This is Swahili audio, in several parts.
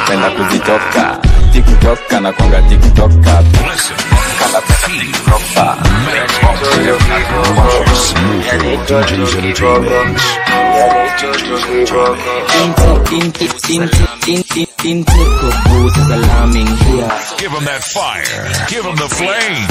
kanapenda kuzitoka. TikTok anakonga TikToka. Kanapenda TikToka. Intake of booze is alarming here. Give him that fire. Give him the flame.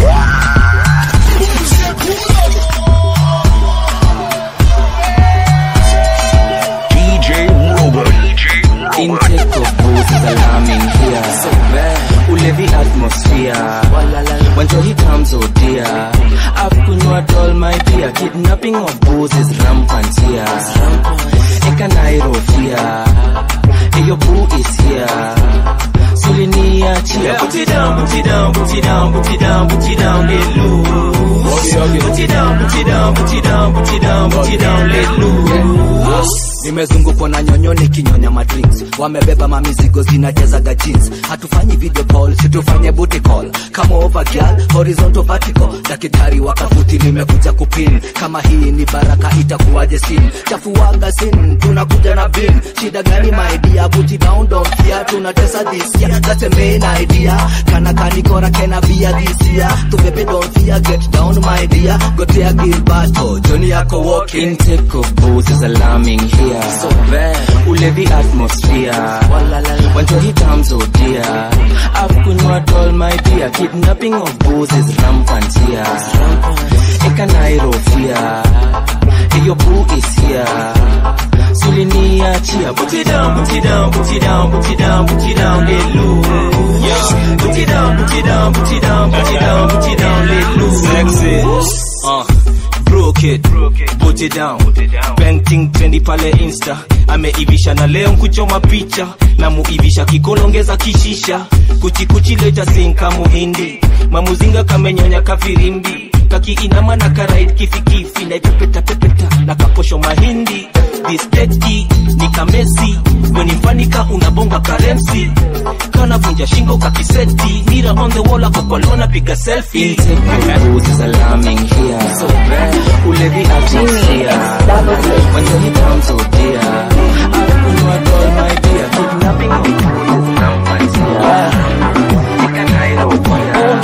DJ Robert. Intake of booze is alarming here. So bad. Ulevi atmosphere. When he comes, oh dear. I've kunywa all my dear. Kidnapping of booze is rampant here. Eka Nairobi. Your boo is here. Sulinia chia. Put it down, put it down, put it down, put it down, put it down, let loose. Put it down, put it down, put it down, put it down, put it down, let loose. Nimezungukwa na nyonyo nikinyonya madrinks. Wamebeba mamizigo zinajazaga jeans. Hatufanyi video call, situfanye booty call. Come over girl, horizontal vertical. Daktari wakafuti nimekuja kupin. Kama hii ni baraka itakuwaje sin. Chafuaga sin, tunakuja na bin. Shida gani my dear, put it down, don't fear. Tunatesa this year, that's the main idea. Kana kanikora kena bia this year. Tubebe don't fear, get down my dear. Gotea Gilberto, Johnny yako walking. Intake of booze is alarming here. So bad. Ulevi atmosphere. When he comes, oh dear. I've kunywa all my dear. Kidnapping of booze is rampant here. Eka Nairobi. Your boo is here. Sulinia chia. Put it down, put it down, put it down, put it down, put it down, let loose. Put it down, put it down, put it down, put it down, put it down, let loose. Sexy. Broke it, put it down. Painting trendy pale Insta. Ameivisha na leo kuchoma picha. Na muivisha kikolongeza kishisha. Kuchi leta sinka muhindi. Mamuzinga kamenyonya kafirimbi. Kaki inama na karaid kifikifi. Na pepeta na kaposho mahindi. This deadkey ni kamesi. Mwenimfanika unabonga currency. Kana vunja shingo kakiseti. Mirror on the wall akokolona piga selfie. Intake of booze is alarming here. So bad. Ulevi atmosphere. When he comes, oh dear. I've kunywa all my dear. Kidnapping of booze is rampant here. Eka Nairobi.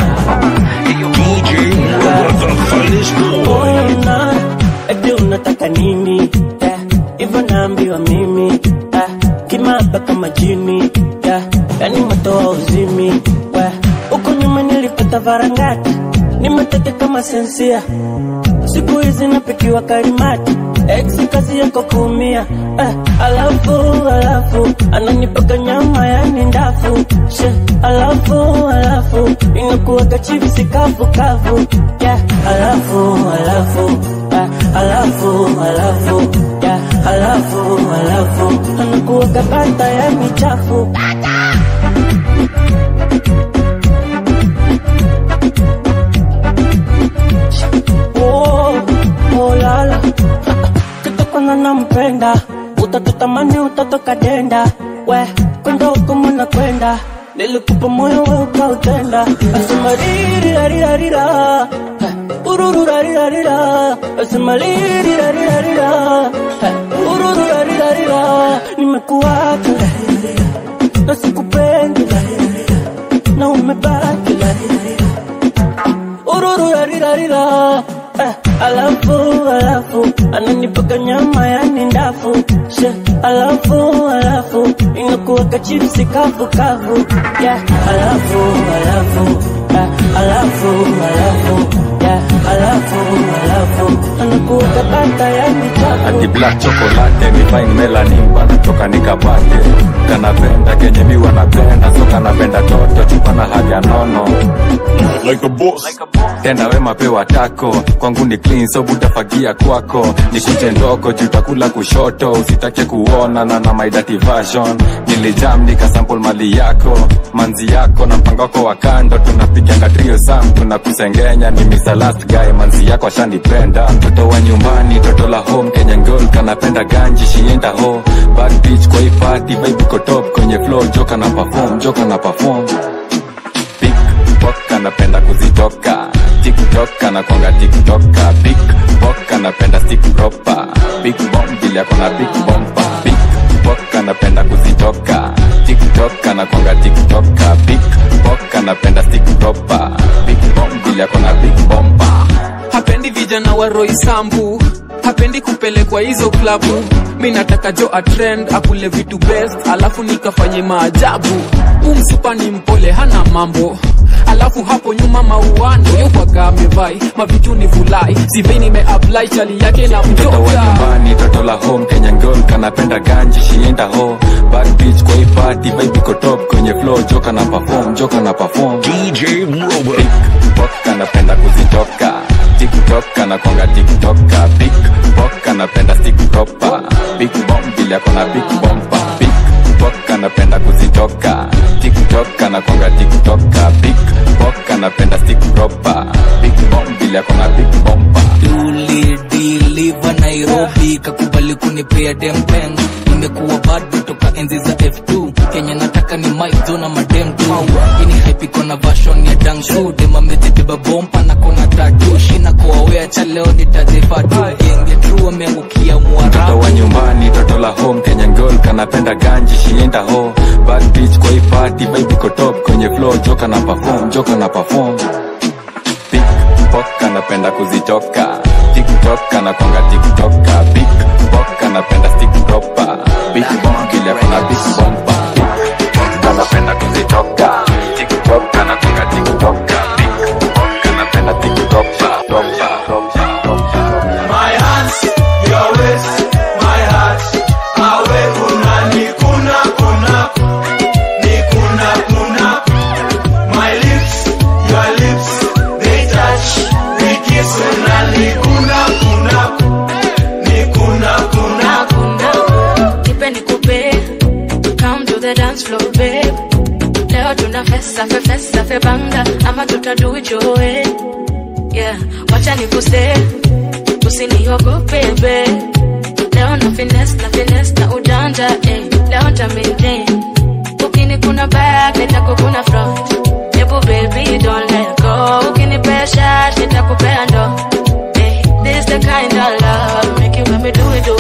DJ Robert, the finest boy. Eti unataka nini? Hivyo naambiwa mimi. Kimaba kama jini. Yani matoa uzimi. Uko nyuma nilipata varangati. Nimeteke kama sensia. Siku hizi napikiwa karimati. Ex kazi yako kuumia. Alafu ananipaka nyama yani ndafu. Alafu inakuwaga chipsi kavu. Yeah, alafu anakuwaga bata ya michafu. Oh lala. Kitokona nampenda. Utatutamani utatoka denda. We, kwenda huko muna kwenda. Nilikupa moyo wewe ukautenda. Asema rira ururu rira. Asema rira ururu rira. Nimekuacha na sikupendi na umebaki ururu rira. Alafu ananipaka nyama yani ndafu. Alafu inakuwaka chipsi kavu. Yeah, alafu anakuwaka bata yani chafu. Ati black chocolate ni fine melanin bana toka nikapate. Kanapenda kenye miwa napenda. So kanapenda toto chupa na haja nono. Like a boss. Tenda wema pewa tako. Kwangu ni clean so butafagia kwako. Nishite ndoko jutakula kushoto. Usitake kuona na my dirty version. Nilijam nika sample mali yako. Manzi yako na mpangako wa kando. Tunapiganga trio sam tunakusengenya. Ni Mr. Last Guy manzi yako ashanipenda. Mtoto wa nyumbani toto la home Kenyan girl kanapenda ganji shienda ho. Bad bitch kwa hii party vibe iko top. Kwenye flow joka na perform. Big Bok anapenda kuzitoka. TikTok anakonga TikToka. Big Bok anapenda stick proper. Big bomb vile akona big bomba. Big Bok anapenda kuzitoka. TikTok TikTok anakwanga TikToker. Big Bock anapenda stick proper. Big bomb bila kona big bomba. Hapendi vijana wa Roy Sambu, hapendi kupelekwa hizo klabu. Mimi nataka jo a trend, akule vitu best, alafu nikafanye maajabu. Umsupa ni mpole hana mambo, alafu hapo nyuma mauano yokwaka amevai mavitu ni vulai. Sivei nimeapply chali yake na mtoka. Toto wa nyumbani, toto la home, Kenyan girl kanapenda ganji, she ain't a hoe. Bad bitch kwa hii party, vibe iko top kwenye flow, joka na perform. DJ Robert. Big Bock anapenda kuzitoka, TikTok anakwanga TikToker. Big Bock anapenda stick proper. Big bomb bila kona big bomba. Big Bock anapenda kuzitoka, TikTok anakwanga TikToker. Big Bock anapenda stick proper. Big bomb bila kona big bomba. Deliver Nairobi, kakubali kunipea dempeng. Nimekuwa bado toka enzi za F2. Kenya nataka ni mic zona madem tu. Ini hype iko na version ya Dangsu. Dema mejibeba bomba na kona tattoo. Shina kwa wea cha leo nitazifa tu. Genge true ameangukia mwarabu. Toto wa nyumbani, toto la home, Kenyan girl kanapenda ganji, she ain't a hoe. Bad bitch kwa hii party, vibe iko top kwenye flow, joka na perform. Big Bock anapenda kuzitoka, TikTok anakwanga TikToker. Big Bock anapenda stick proper. Big bomb bila kuna big bomba. Big Bock anapenda kuzitoka, TikTok anakwanga TikToker. Big Bock anapenda TikTok proper. My hands, your waist, my heart. Awe kuna ni kuna. My lips, your lips, they touch. We kiss una ni kuna. Nipe nikupe, come to the dance floor, babe. Leo tuna festa fe banga, ama tutadu your way. Yeah, wacha nikuse, usiniogope babe. Leo na finesse na ujanja, leo nta maintain. Ukini kuna back, nitako kuna front. Ebu baby don't let go. Ukini pesha, nitakupea ndo. This the kind of love make you me do it.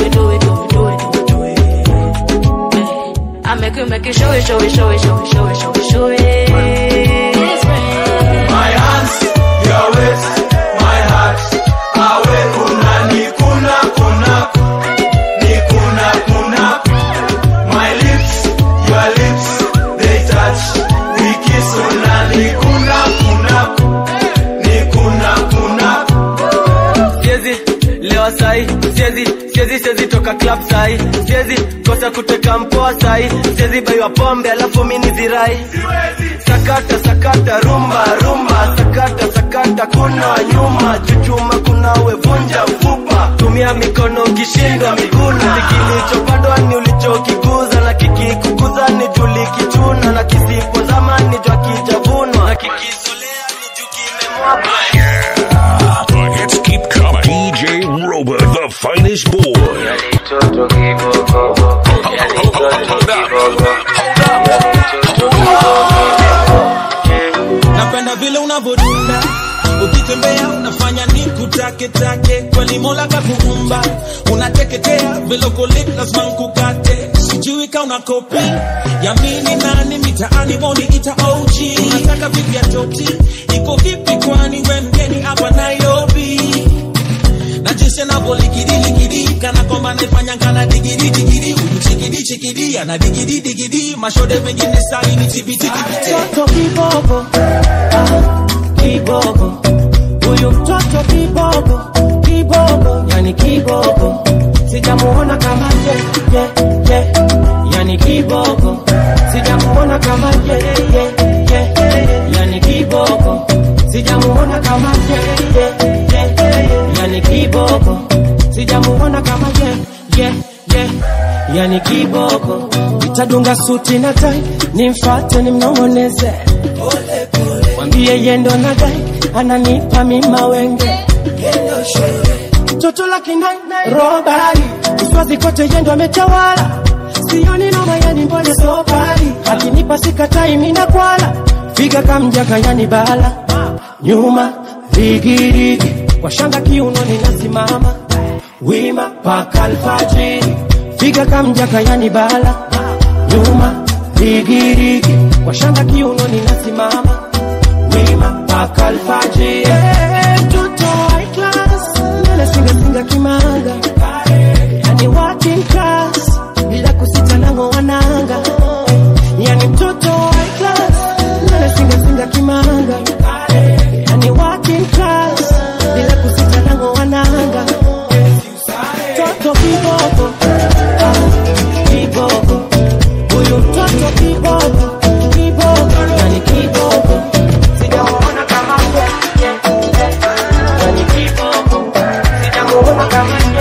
I make you show it. My hands, your waist, my heart. Awe kuna ni kuna. My lips, your lips, they touch. We kiss una ni kuna. Lewa sai, siezi toka club sai. Siezi kosa kuteka mpoa sai. Siezi baiwa pombe alafu mini zirai. Sakata rumba. Sakata kuna nyuma. Chuchuma kuna wevunja mfupa. Tumia mikono ukishindwa miguna. Kilichopandwa ni ulichokikuza. Na kikikukuza ni tulikichuna. Na kisipo zamani jua kijavunwa. Na kikisolea ni juki memwapa. The hits keep coming. DJ Robert, the finest boy. Napenda vile unavodunda, ukitembea unafanya nikutake. Kweli Mola kakuumba, unateketea vile uko lit lazima nkukate. Sijui ka una kopi ya mini nani mitaani woni ita OG. Unataka vipi ya toti, iko vipi kwani we mgeni hapa Nairobi. Na jinsi na boli likidi kana kwamba nifanya kana digiri chikidi ana digiri mashode mengine sali ni tibiti. Mtoto kibogo, kibogo. Huyu mtoto kibogo, yani kibogo. Sijamuona kama ye, yani kibogo. Sijamuona kama ye, yani kibogo. Sijamuona kama ye, yani kibogo. Sijamuona kama ye, yani kibogo. Nitadunga suti na tai, nimfuate nimnong'oneze. Mwambie yendo na dai, ananipa mima wenge. Toto la kinai, robari. Uswazi kote yendo ametawala. Sioni noma yani mbone sopari. Akinipa sikatai mina kwala. Figa kamjaka yani bala. Nyuma, rigirigi. Kwa shanga kiunoni nasimama. Wima, paka alfajiri. Figa kamjaka yani bala. Nyuma, Rigirigi kwa shanga kiuno ninasimama wima mpaka alfajiri. Mtoto high class lele singa kimanga, yani working class bila kusita nango wananga. Yani mtoto high class lele singa kimanga, yani working class bila kusita nango wananga. Toto kiboko kiboko, huyu mtoto kiboko kiboko, yani kiboko sijamuona kama yeye, yani kiboko sijamuona kama yeye.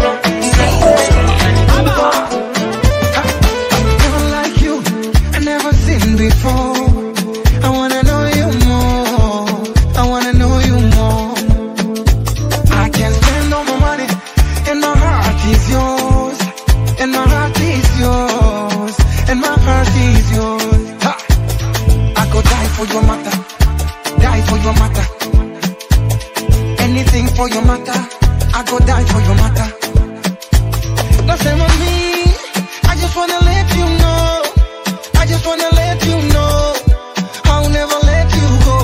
For your matter, I go die for your matter. Nothing on me, I just wanna let you know. I just wanna let you know I'll never let you go.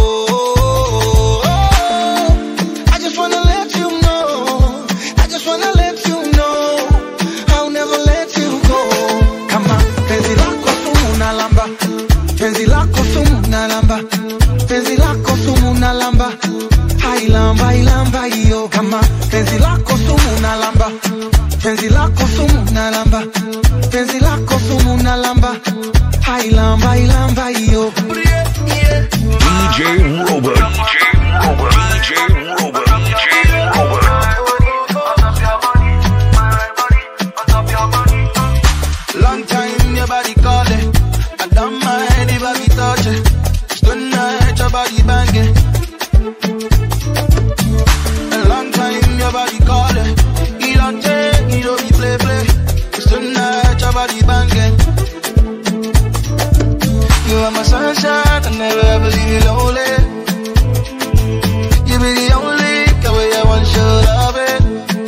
I just wanna let you know. I just wanna let you know I'll never let you go. Kama penzi lako sumu na lamba, penzi lako sumu na lamba, penzi lako sumu na lamba. Ilamba ilamba iyo kama penzi lako sumu na lamba, penzi lako sumu na lamba, penzi lako sumu na lamba. Ilamba ilamba iyo. DJ Robert, DJ Robert, DJ Robert, DJ Robert. Long time your body calling, I don't mind if I be touching. Tonight your body banging. Your body calling, you don't take, you don't be play. It's tonight, your body banging. You are my sunshine, I never ever leave you lonely. You be the only girl where I want you love it.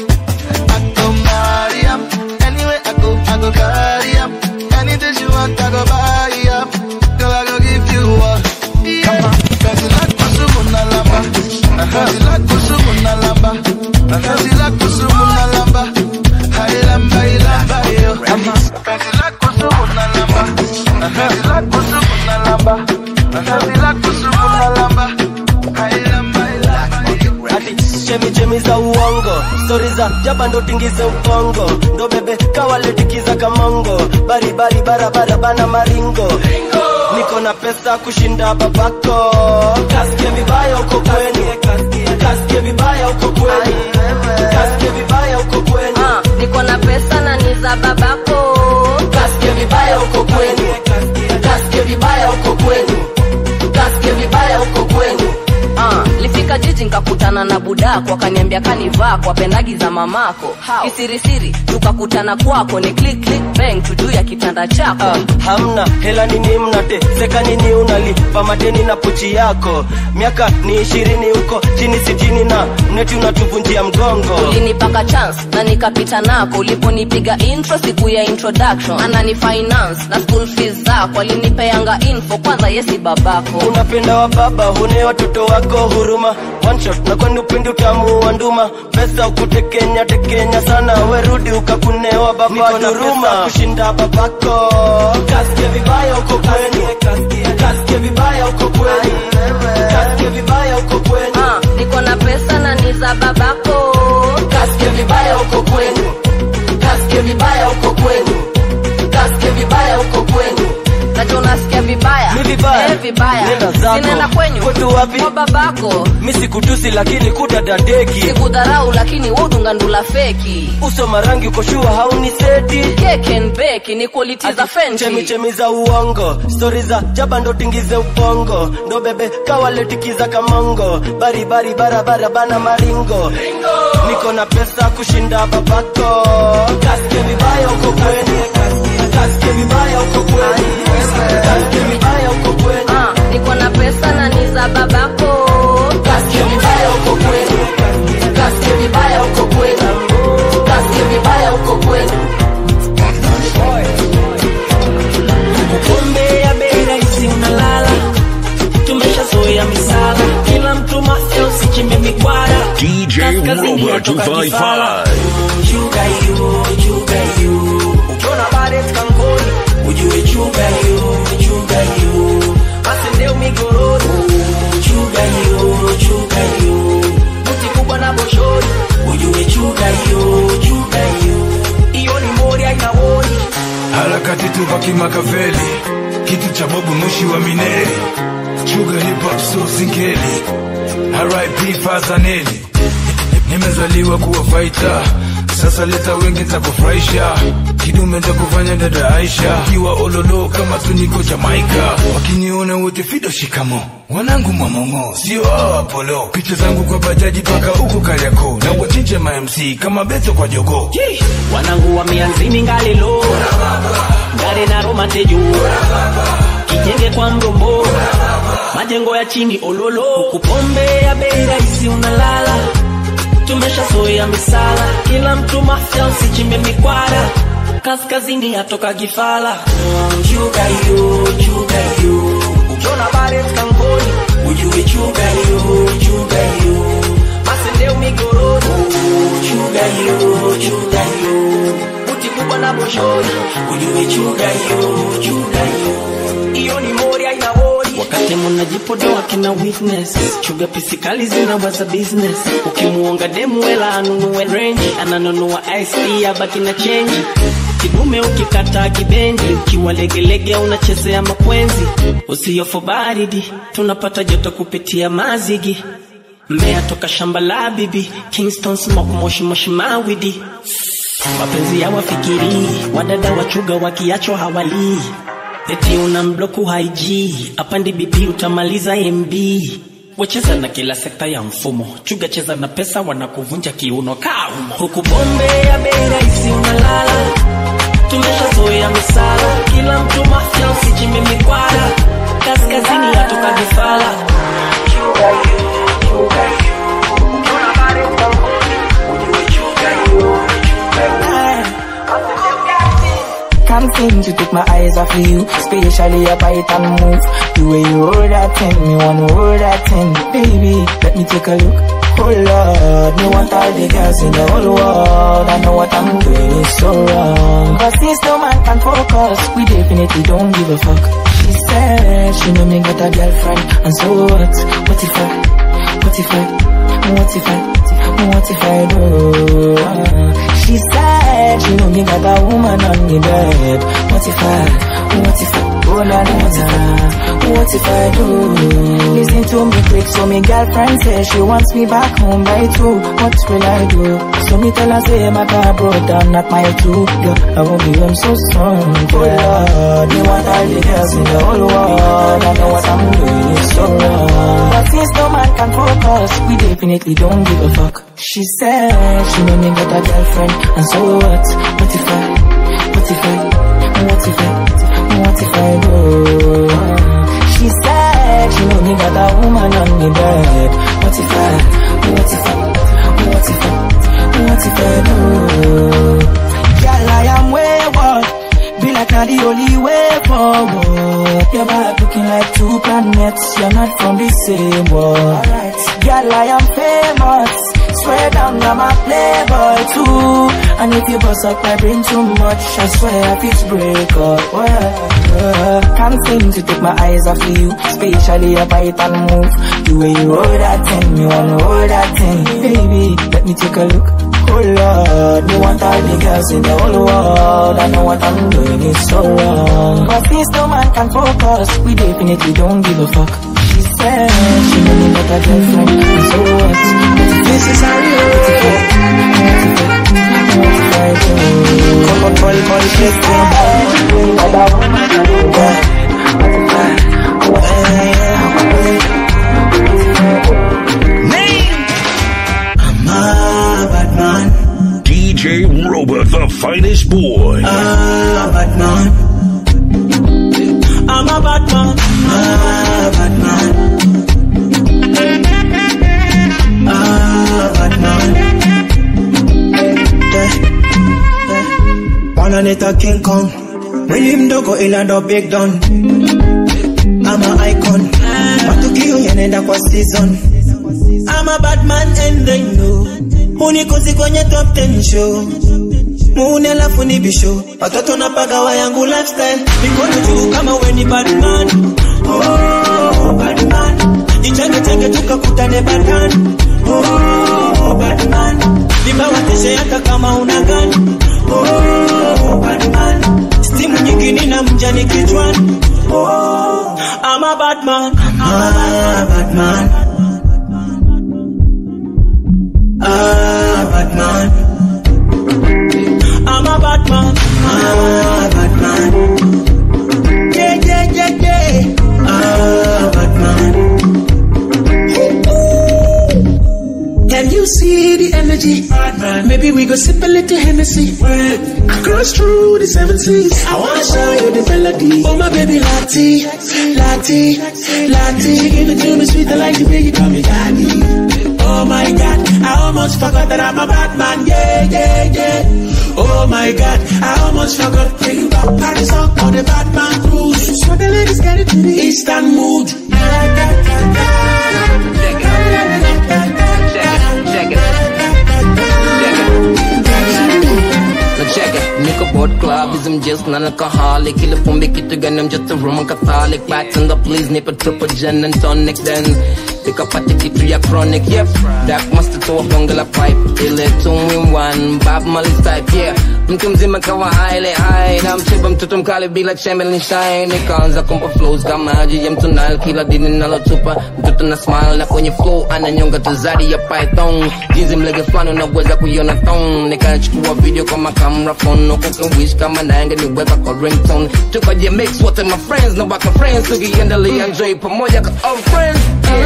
I go marry up, anywhere I go carry up. Anything you want, I go buy up. Girl, I go give you all. Come on, fancy like Kusumuna Lamba, fancy like Kusumuna Lamba. Fancy like Kusumuna Lamba, hai lamba ilamba yo. Fancy like Kusumuna Lamba, fancy like Kusumuna Lamba, fancy like Kusumuna Lamba, hai lamba ilamba yo. Ati chemi za uongo, story za jaba ndo tingize upongo, ndo bebe kawale tikiza kamongo, bari barabara bana maringo. Niko na pesa kushinda babako, kasikia vibaya uko kwenu, kasikia vibaya uko kwenu, kasikia vibaya uko kwenu. Niko na pesa na ni za babako, kasikia vibaya uko kwenu, kasikia vibaya uko kwenu, kasikia vibaya uko kwenu. Lifika jiji nikakutana na budako, akaniambia kanivaa kwa pendagi za mamako. Kisirisiri tukakutana kwako, ni click bang tujuu ya kitanda chako. Hamna hela nini mnate, seka nini unalipa madeni na pochi yako. Miaka ni 20 huko chini 60 na mneti unatuvunjia mgongo. Ulinipaka chance na nikapita nako, uliponipiga intro siku ya introduction. Anani finance na school fees zako, alinipeanga info kwanza yesi babako. Unapenda wa baba, hune watoto wako huruma. One shot na kwani upendi utamu wa nduma. Pesa ukutekenya tekenya sana, werudi ukakunewa baba duruma. Kushinda babako, kasikia vibaya uko kwenu, kasikia vibaya uko kwenu, kasikia vibaya uko kwenu. Niko na pesa na ni za babako, kasikia vibaya uko kwenu, kasikia vibaya uko kwenu, kasikia vibaya uko kwenu. Najua unasikia vibaya, vibaya. Sinaenda kwenyu, kwetu wapi? Kwa babako. Misi kutusi lakini kudadadeki, sikudharau lakini wudunga ndula feki. Uso marangi uko shua hauni seti, cake and bake ni quality za Fenty. Chemi za uongo, story za jaba ndo tingize upongo, ndo bebe kawale tikiza kamongo, bari barabara bana maringo. Niko na pesa kushinda babako, kasikia vibaya uko kwenu, kasikia vibaya uko kwenu, kasikia vibaya uko kwenu. Niko na pesa na ni za babako, kasikia vibaya uko kwenu, kasikia vibaya uko kwenu, kasikia vibaya uko kwenu. 255. Sugar you. Ukiona baret kankoni, ujue sugar you. Masendeu migoroni, sugar you. Buti kubwa na boshori, ujue sugar you. Iyo ni mori aina woni. Harakati tupaki Makaveli, kitu cha Bobu Mushi wa Mineri. Sugar hip hop so singeli, R.I.P. Fazaneli. Nimezaliwa kuwa fighter, sasa leta wengi takufurahisha. Kidume nitakufanya dada Aisha, kiwa ololo kama tuniko Jamaica. Wakiniona wote fido shikamo, wanangu mamongo, sio Apollo. Picha zangu kwa bajaji paka huko Kariako, na wachinje ma MC kama Beto kwa jogo. Wanangu wa mianzini ngalilo, ngare na Roma teju, kijenge kwa mrombo, majengo ya chini ololo. Kupombe ya bei rahisi unalala, tumesha soya misala, kila mtu mafia usichimbe mikwara. Kaskazini atoka Gifala. Sugar you. Ukiona baret kankoni, ujue sugar you. Masendeu migoroni, sugar you. Buti kubwa na boshori, ujue sugar you. Iyo ni mori aina wori. Wakati munajipodoa kina witness, sugar pisikali zinawaza business. Ukimuonga demu wela anunue range, ananunua ice abaki na change. Kidume ukikata kibendi, ukiwa legelege unachezea makwenzi. Usiyofu baridi, tunapata joto kupitia mazigi. Mmea toka shamba la bibi, Kingston smoke moshi mawidi. Mapenzi ya wafikiri, wadada wachuga wakiacho hawali. Eti unambloku IG, apandi BP utamaliza MB. Wecheza na kila sekta ya mfumo, chuga cheza na pesa wanakuvunja kiuno kaumo. Huku bombe ya bei rahisi unalala, tumesha zoea misala, kila mtu mafia usichimbe mikwara. Kaskazini atoka Gifala. Sugar you. Ukiona baret kankoni, ujue sugar you. Can't seem to take my eyes off of you, especially a bite and move. The way you hold that thing, me wanna hold that thing. Baby, let me take a look. Oh Lord, me want all the girls in the whole world. I know what I'm doing is so wrong, but since no man can focus, we definitely don't give a fuck. She said she know me got a girlfriend, and so what? What if I do? She said she know me got a woman on the bed. What if I, oh la la, what if I do? Listen to me quick, so me girlfriend says she wants me back home by 2. What will I do? So me tell her say my car broke down, not my 2. Yeah, I won't be home so soon. Oh Lord, me want all the girls in the whole world. I know what I'm doing is so wrong, but since no man can focus, we definitely don't give a fuck. She said she know me got a girlfriend, and so what? What if I do? She said she know me got a woman on the bed. What if I do? Girl, I am wayward, be like not the only way forward. Your vibe looking like 2 planets, you're not from the same world. Alright, girl, I am famous, swear down I'm a playboy too. And if you bust up my brain too much, I swear if it's break up. Can't seem to take my eyes off of you, especially a bite and move. The way you hold that thing, me wanna hold that thing. Baby, let me take a look. Oh Lord, me want all the girls in the whole world. I know what I'm doing is so wrong, but since no man can focus, we definitely don't give a fuck. She said she know me got a girlfriend, and so what? This is how you come on, call shit I'm a bad man. DJ Roba, the finest boy. I'm a bad man. I'm a bad man. I'm a bad man. Bad man. Wanna King Kong. When him do go in a big done. I'm an icon. But to kill you in the season. I'm a bad man and they know. unikosi kwenye top 10 show. Mune alafu ni bisho, watoto napaga wa yangu lifestyle. Mikono juu kama we ni Batman. Oh, Batman. Jichenge tukakutane Batman. Oh, Batman. Vimba wateshe hata kama una gani. Oh, Batman. Stimu nyingi nina mjani kichwani. Oh, I'm a Batman. Batman. Batman. I'm a Batman. Batman. Yeah. Batman. Can you see the energy? Batman. Maybe we go sip a little Hennessy. Across through the 7 seas. I wanna show you the melody. Oh my baby Lati. She give it to me sweet, I like the way you call me daddy. Oh my God, I almost forgot that I'm a Batman. Yeah. Oh my God, I almost forgot. Can you got Paris up on the Batman cruise? So the ladies get it to the Eastern mood. Check it. Nigga board clubism, just non-alcoholic. Killer for me, kitu gun, I'm just a Roman Catholic. Bats in the please, nip a triple gin and tonic. Then pick up a ticket to your chronic. Yep, that must to a bungalow pipe. Till it 2-in-1, Bob Marley's type. Yeah, mtu mzima kawa high. Na mchiba mtoto mkali bila Chamberlain shine. Nikaanza kumpa flows kama maji ya mtu Nile. Kila dini nalotupa mtoto na smile na kwenye flow ananyonga tuzari ya python. Jinsi mlege flani unaweza kuiona thong. Nikachukua video kama camera phone. No cooking wish kama naenge niweka kwa ringtone. Tukaje mix wote my friends no baka friends. Tukiendelea enjoy pamoja ka all friends.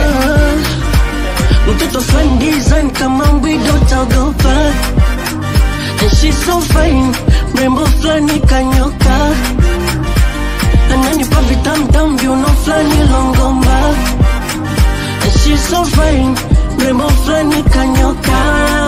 Mtoto fine design kama mbido utaogopa. And she's so fine, mrembo flani kanyoka. Ananipa vitamtam viuno flani longomba. And she's so fine, mrembo flani kanyoka.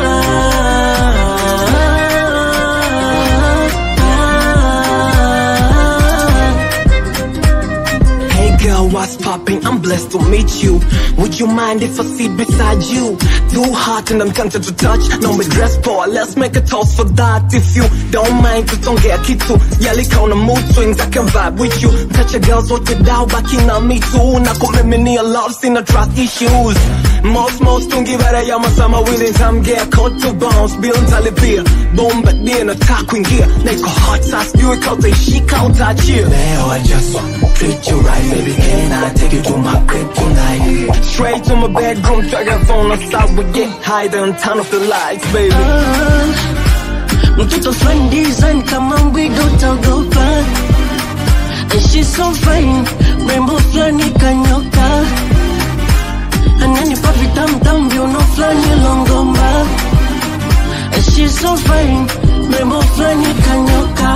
What's popping? I'm blessed to meet you. Would you mind if I sit beside you? Too hot and I'm tempted to touch. No me dress for, let's make a toast for that. If you don't mind, tutongea kitu. Yali kauna mood swings, I can vibe with you. Touch a girls what you down, back in on me too. Na kumemini a love, seen a trust issues. Most tungi vara ya masama willing time get caught to bounce. Build talibia, bomb but be an attack kuingia. Neko hot sauce, you it out, she count at you. Leo I just treat you right, baby. Can I take you to my crib tonight? Straight to my bedroom, check your phone outside, we get high, then turn off the lights, baby. Mtoto fine design kama mbido utaogopa. And she's so fine, rainbow flani kanyoka. Ananipa vitamtam viuno flani longomba. And she's so fine, rainbow flani kanyoka.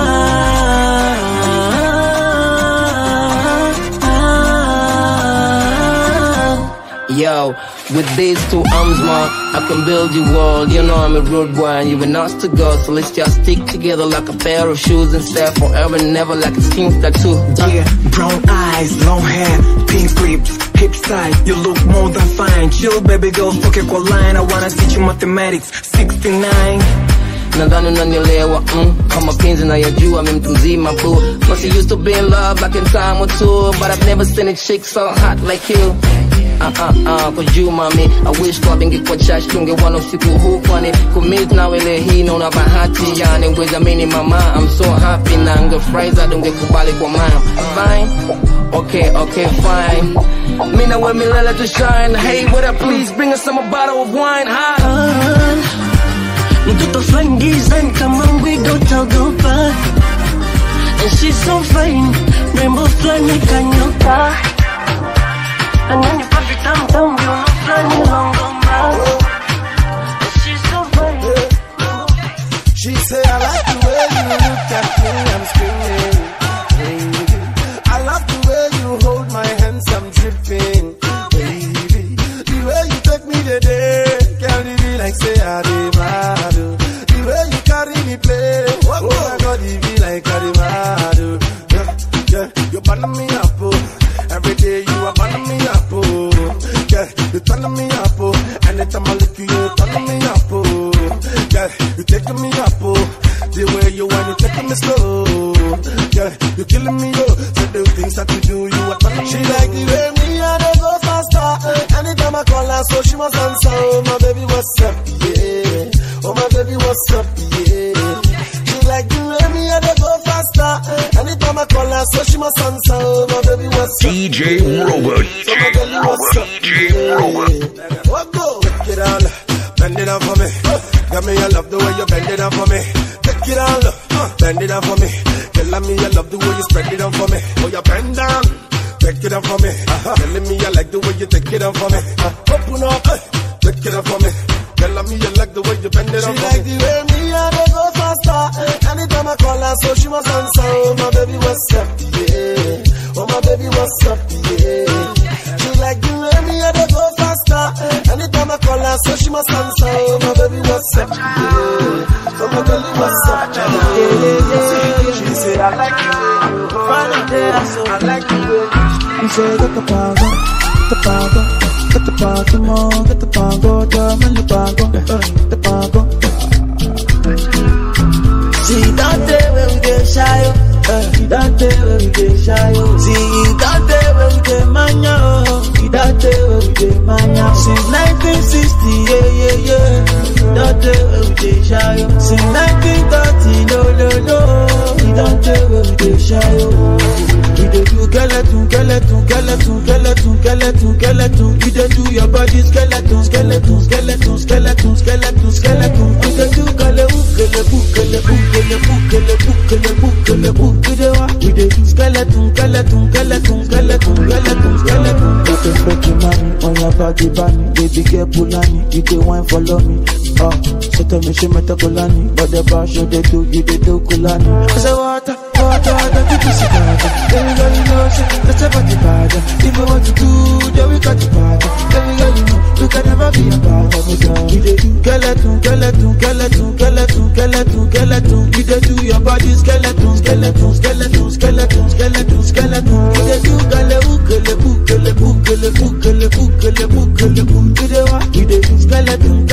Yo, with these 2 arms, man, I can build you wall. You know I'm a rude one, you and us to go. So let's just stick together like a pair of shoes and stay forever and never like a skin tattoo. Yeah, brown eyes, long hair, pink lips, hip style. You look more than fine. Chill, baby girl, fuck your line. I wanna teach you mathematics. 69. Nadhani unanielewa, kama penzi na yajua mimi mtu mzima boo. Must used to be in love back in time or two, but I've never seen a chick so hot like you. Cause you mami, I wish club ingekuwa church tungewana usiku huu kwani commit na wele hii na una bahati yani ngweza mini mama I'm so happy na ngefurahi zaidi ungekubali kwa mama. Fine, okay fine. Mina we milele to shine. Hey what up please bring us some a bottle of wine. Mtoto fine design kama mbido utaogopa. And she's so fine, rainbow flani kanyoka. Ananipa vitamtam viuno flani longomba. And she's so fine. She say I like the way you look at me, I'm screaming. I love the way you hold my hands, I'm dripping. Baby, the way you take me today, can't be like say I did mad. The way you carry me play, oh my God, it be like I did mad. Yeah, you burn me up, every day you are burning me up, yeah, you turn me up, anytime I look you, you turn me up, do you a touch. She like the way me and I go faster. Anytime I call her, so she must answer. Oh my baby, what's up? Yeah. Oh my baby, what's up? Yeah. She like the way me and I go faster. Anytime I call her, so she must answer. Oh my baby, what's up? DJ Robert. DJ Robert. What go? Take it all, bend it up for me. Got me, I love the way you bend it up for me. Take it all, bend it up for me. Telling me I love the way you spread it up for me. Oh, you bend down, take it up for me. Telling me I like the way you take it up for me. Open up, take it up for me. Telling me you like the way you bend it up for me. She like the way me and I go faster. Anytime I call her, so she must answer. Oh my baby, what's up? Yeah. Oh my baby, what's up? Yeah. She like the way me and I go faster. Anytime I call her, so she must answer. Oh my baby, what's up? Yeah. Oh my baby, what's up? Yeah. She said I like you. Friday day, I like you. You say get the power, the power, get the power, more, get the power, the power, the power. See that day when we get shy, that day when we get shy. See that day when we get mania, that day when we get mania. Since 1960, yeah. That day when we get shy. Since 1930, no. That day when we get shy. We dey do skeleton. You dey do your body skeleton. We dey do we dey do skeleton. You dey fake money on your body, bunny. Baby girl Pulani, you dey wine follow me. So tell me she met a Kulani, but the bar show they do, you dey do Kulani. I say water, don't keep it secret. Everybody knows it, that's about the bad. If I want to do, then we got the bad. Everybody know, you can never be a bad. We dey do skeleton. You dey do your body skeleton. You dey do we dey do skeleton.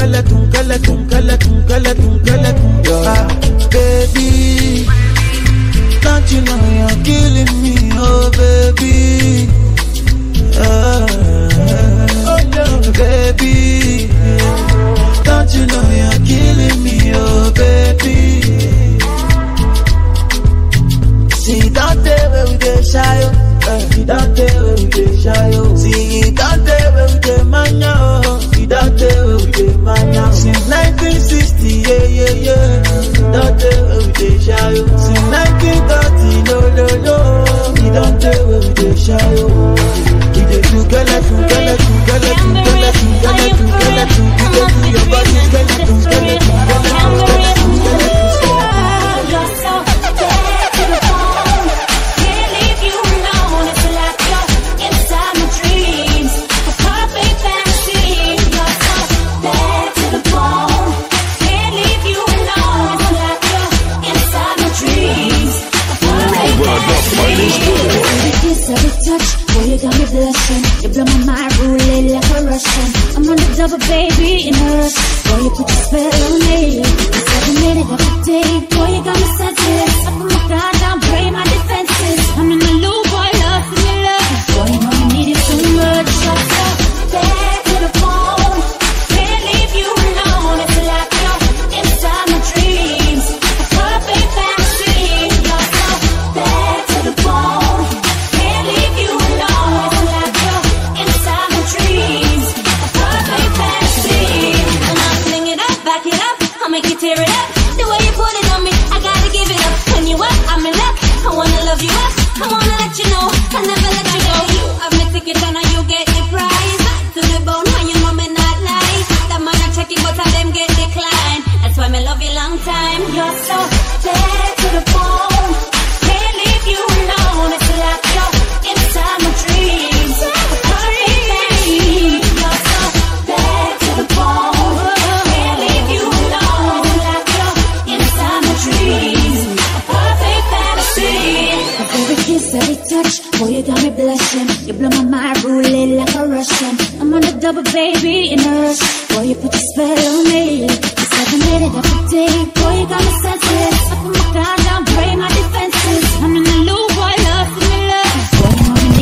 Baby, don't you know you're killing me, oh baby. Baby, don't you know you're killing me, oh baby. See that day when we get shy, that day when we get shy. See that day when we get mania, that day when we get mania. Since 1960, yeah. That day when we get shy. Since 1930, no. That day when we get shy. We dey do skeleton. You dey do your body skeleton. You're so bad to the bone. Can't leave you alone. It's like you're inside my dreams. A perfect fantasy. You're so bad to the bone. Can't leave you alone. It's like you're inside my dreams. A perfect fantasy. Every kiss, every touch, boy, you got me blushing. You blow my mind, rolling like a Russian. I'm on the double, baby, in a rush. Boy, you put your spell on me. It's every minute, every day. Boy, you got me senseless. I put my guard down, break my defenses. I'm in the loop, boy, love to me, love. Boy, you know I need you so much. You're so bad to the bone. Can't leave you alone. It's like you're inside my dreams. A perfect fantasy. You're so bad to the bone. Can't leave you alone. It's like you're inside my dreams. A perfect fantasy. And I fling it up, back it up, I'll make you tear it up. The way you put it on me, I gotta give it up. When you up, I'm in luck. I wanna love you up. I wanna let you know I'll never let you go. You have me ticket and you get the prize. To the bone, how you know me not lie. That man I check it, but I them get declined. That's why me love you long time. You're so bad to the bone. Can't leave you alone. It's like you're inside my dreams. A perfect fantasy. You're so bad to the bone. Can't leave you alone. It's like you're inside my dreams. A perfect fantasy. Every kiss, every touch, boy, you got me blushing. You blow my mind, rolling like a Russian. I'm on the double, baby, in a rush. Boy, you put your spell on me. It's like a minute every day. Boy, you got me senseless. I put my guard down, break my defenses. I'm in the loop, boy, love to me, love. Boy, you know I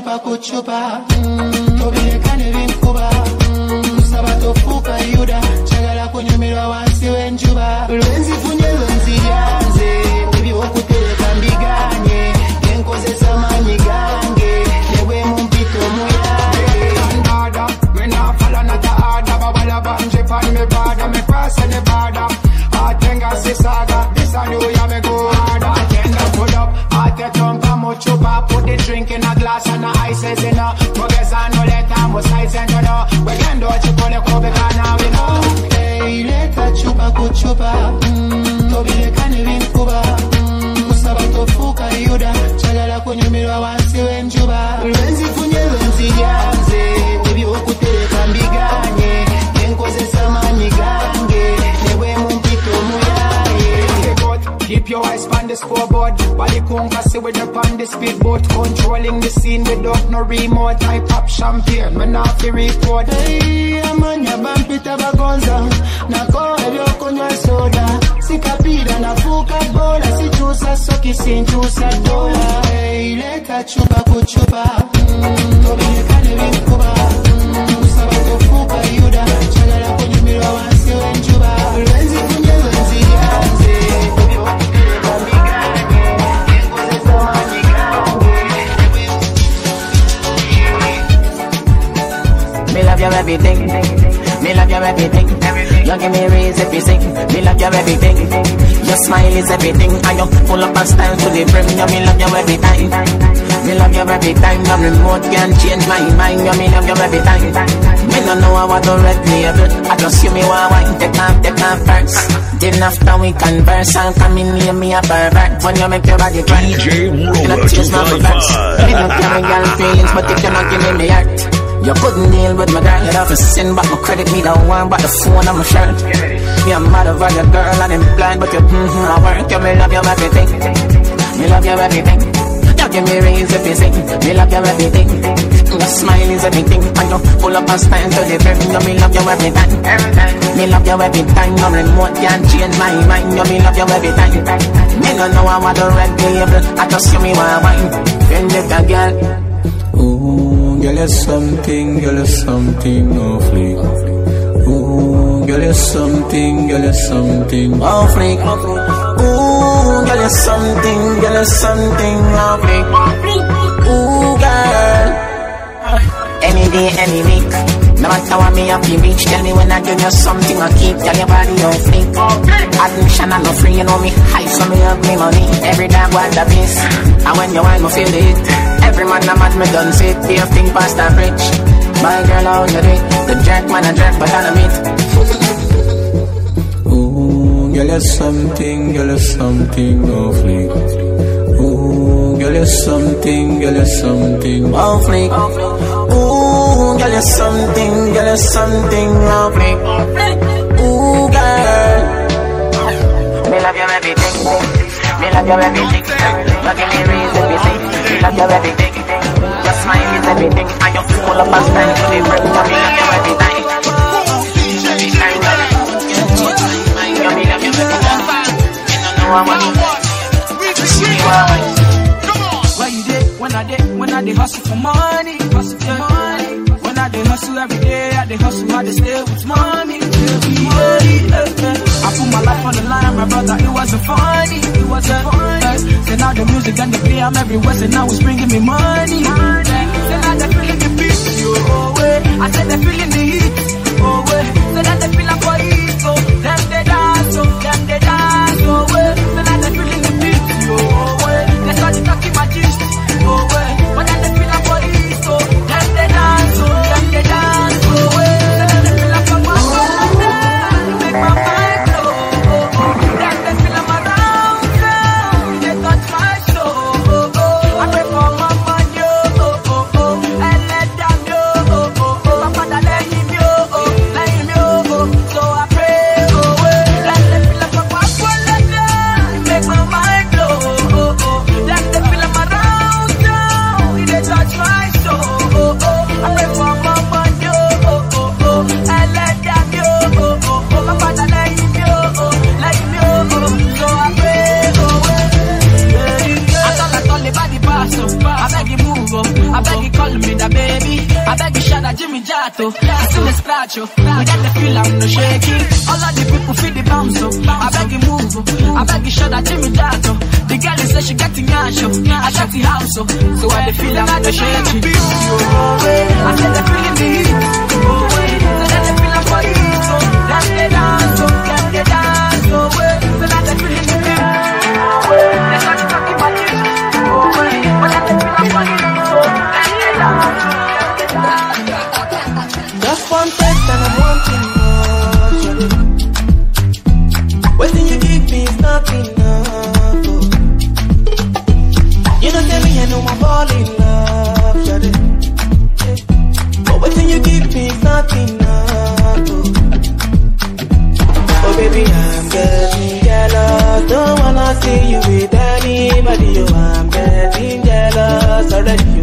chupa kuchupa Tobile kane vinkuba Sabato fuka yuda Chagala kunyumirwa wansi wenjuba Lwenzi funye lwenzi yanze Bibi wakutele kambiganye Yenkoze samanyi gange Lewe mumpito muyage Kandada, mena fala nata ada Babala banje pan me bada Me pasa ne bada Atenga sisaga Disa nuya me go harda Atenda pull up Ate tonka muchupa Put the drink in a glass and the ice is in a Mugeza no leta Musai sento no We can do it chipole kobe kana we know Hey leta chupa kuchupa Tobile kane vinkuba Sabato fuka yuda Chagala kunyumirwa wansi wenjuba Lwenzi funye lwenzi yanze Bibi wakutele kambiganye Yenkoze samanyi gange Lewe mumpito muyaye Keep your eyes on the scoreboard Body conga see with up on the speedboat Controlling the scene without no remote I pop champagne, man off the report Hey, amanya bampita bagonza Nako ebyo kunywa soda Sikapira na fuka bola Sichusa soki sinchusa dola Hey, leta chupa kuchupa Tobile kane vinkuba Sabato fuka yuda Chagala kunyumirwa wansi wenjuba Lwenzi funye lwenzi yanze Me love your everything. Me love your everything. You give me raise everything. Me love your everything. Your smile is everything. And you full up of style to the brim. You me love you every time. Me love you every time. Your remote can change my mind. You me love you every time. Me don't know how to red label. I just see me want take off first. Then after we converse, I'll come in near me a pervert. When you make your body cry, DJ you Robert not change my preference. Me don't carry girl feelings, but you cannot give me my heart. You couldn't deal with my girl, you'd have to send back my credit. Me don't want but the phone on my shirt. Me a mad over your girl and I'm blind, but you I work. You me love you everything. Me love you everything. You give me raise everything. Me love you everything. Your smile is everything. And you full up and stand to the brim. You me love you every time. Me love you every time. No remote can change my mind. You me love you every time. Me don't know how I do red label. I just see me want wine. Then you can girl. Ooh, girl, you're something, oh fleek. Ooh, girl, you're something, oh fleek. Ooh, girl, you're something, oh fleek. Ooh, girl. Any day, any week. No matter what me happy reach. Tell me when I give you something I keep. Tell your body on fleek. Admission I no free, you know me high, so me have me money. Every time want the piece. And when you want me feel it. Every man a mad me done sit. Be a thing past the bridge. My girl how you do it. The jerk man a jerk but I don't meet. Ooh, girl you're something, oh fleek. Ooh, girl you're something, oh fleek. Ooh, girl you're something, oh fleek. Ooh, girl. Me love you everything. Me love you everything. You give me reason everything. Me love you everything. Your smile is everything. And you full up and stand to the brim. You me love you every time. Every time. You me love you every time. You don't know how I Where you dey? When I dey hustle for money, When I dey hustle every day, I dey hustle, I dey stay with mommy. I put my life on the line, my brother, it wasn't funny. Say now the music and the play, I'm everywhere, say now it's bringing me money. Say now they feeling the beat, oh way. I said they feeling the heat, oh way. Say that they feel like for it, so them they dance, oh way. Say now they feeling the beat, oh way. They start talking my gist, oh way. But then they feel like for it, so them they dance, oh way. Say now they feel like for my soul, make my mind blow. Then they feel like my round, they touch my soul. I pray for my man, yo. Jimmy Jato. I see the scratch, we got the feel I'm no shaking. All of the people feel the bounce, I beg you move, I beg you show that Jimmy Jato. The girl is say she got the yash, I shut the house, so I the feel I'm no shaking. I said the feeling the heat, oh wait, so that the feel I'm for you, so let's get down, so let's get down, so wait, so that the feeling the heat, oh wait, let's not talk about you, oh wait, but that the feel I'm for you, so let's get down, so let's get down. Just one taste and I'm wanting more. Waiting you give me is not enough. Oh. You don't tell me I know I'm fall in love, shawty. But waiting you give me is not enough. Oh baby, I'm getting jealous. Don't wanna see you with anybody. Oh, I'm getting jealous already.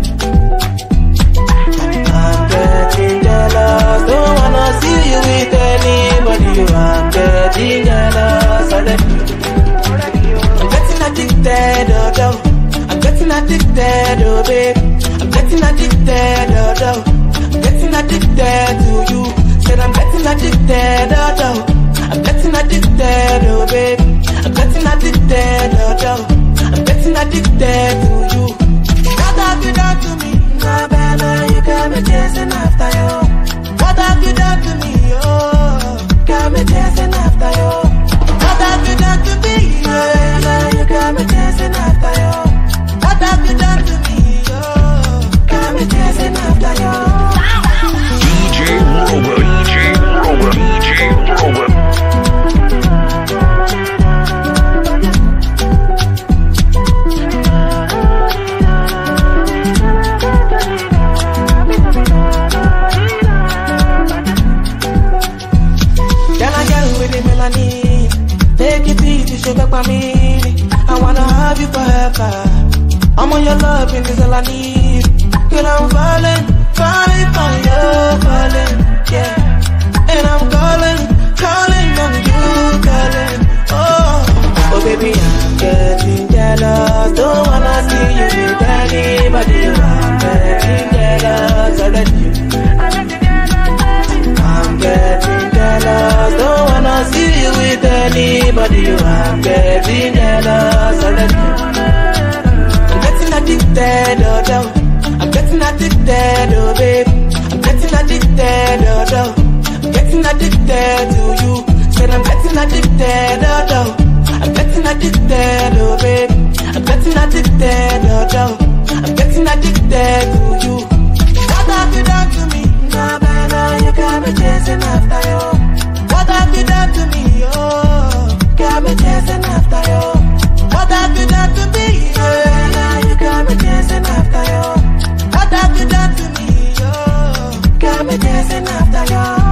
I'm getting jealous. Don't wanna see you with anybody. Oh, I'm getting jealous already. I'm getting addicted, oh, I'm getting addicted, oh babe. I'm getting addicted, oh, I'm getting addicted to you. Said I'm getting addicted, oh, I'm getting addicted, oh babe. I'm getting addicted, oh, I'm getting addicted to you. What have you done to me? Nah, baby, you got me chasing after you. What have you done to me? Oh, got me chasing after you. What have you done to me? Yeah, you got me chasing after you. What have you done to me? Oh, got me chasing after you. DJ Rover, DJ Rover, DJ Rover. Take it easy, sugar for me. I wanna have you forever. I'm on your love and this all I need. Girl, I'm falling for you, falling, yeah. And I'm calling on you, calling. Oh baby, I'm getting jealous. Don't wanna see you with anybody. I'm getting jealous already. I'm getting jealous. Don't wanna see you with anybody. I'm getting jealous already. I'm getting addicted, oh, I'm getting addicted, oh babe. I'm getting addicted, oh, I'm getting addicted to you. Said I'm getting addicted, oh, I'm getting addicted, oh babe. I'm getting addicted, oh, I'm getting addicted to you. What have you done to me? Nah, baby, you got me chasing after you. What have you done to me? Oh, got me chasing after you. What have you done to me? Yeah, you got me chasing after you. What have you done to me? Oh, got me chasing after you.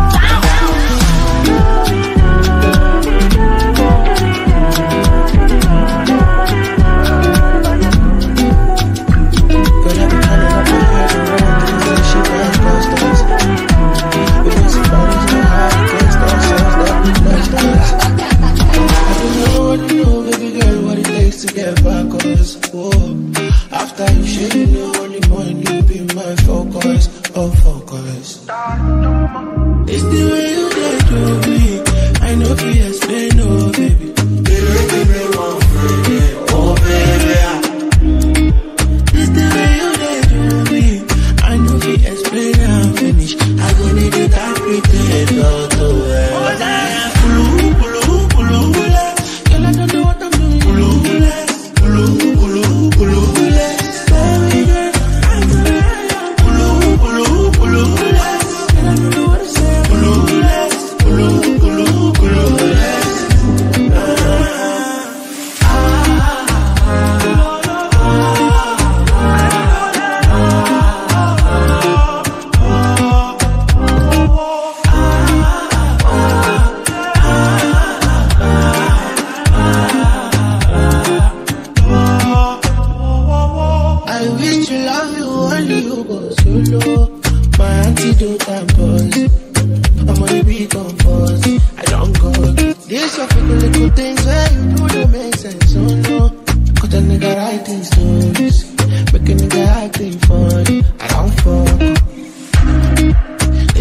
To get back on this after you shake me only when you be my focus, oh focus. It's the way you like to me. I know if you explain, oh baby. Baby, one friend, oh baby. It's the way you like to me. I know if you explain, I'm finished. I go need it, I pretend not to wear. But I am blue. Girl, I don't know what I'm doing. Blue.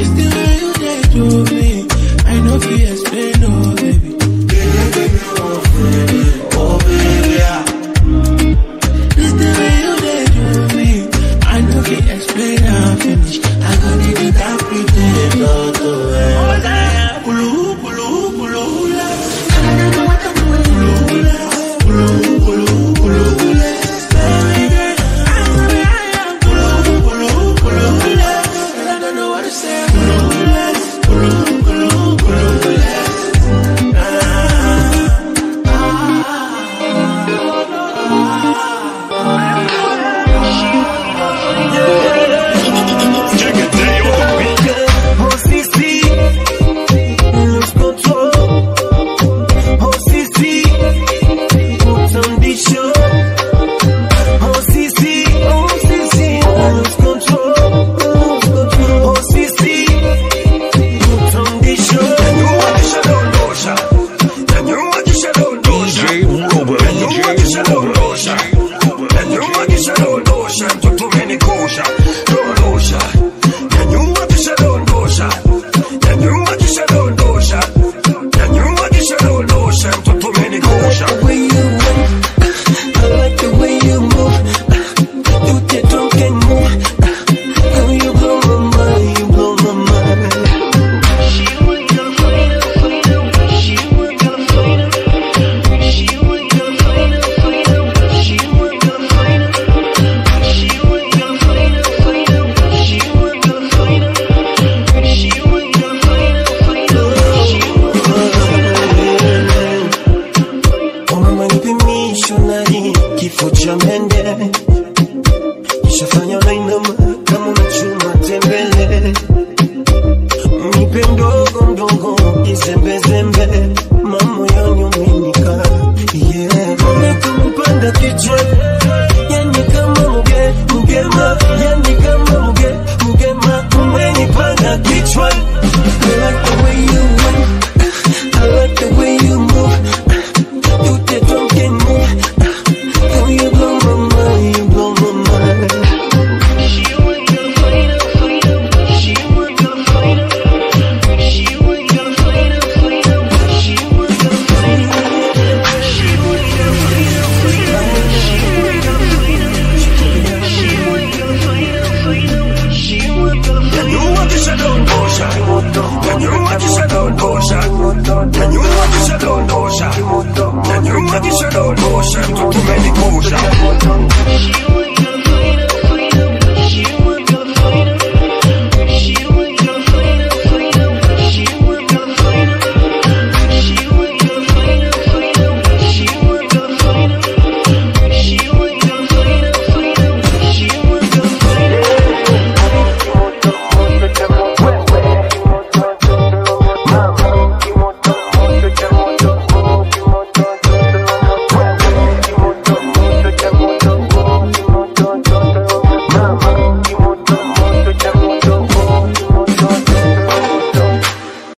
This the way you dey to me, I know fi explain no.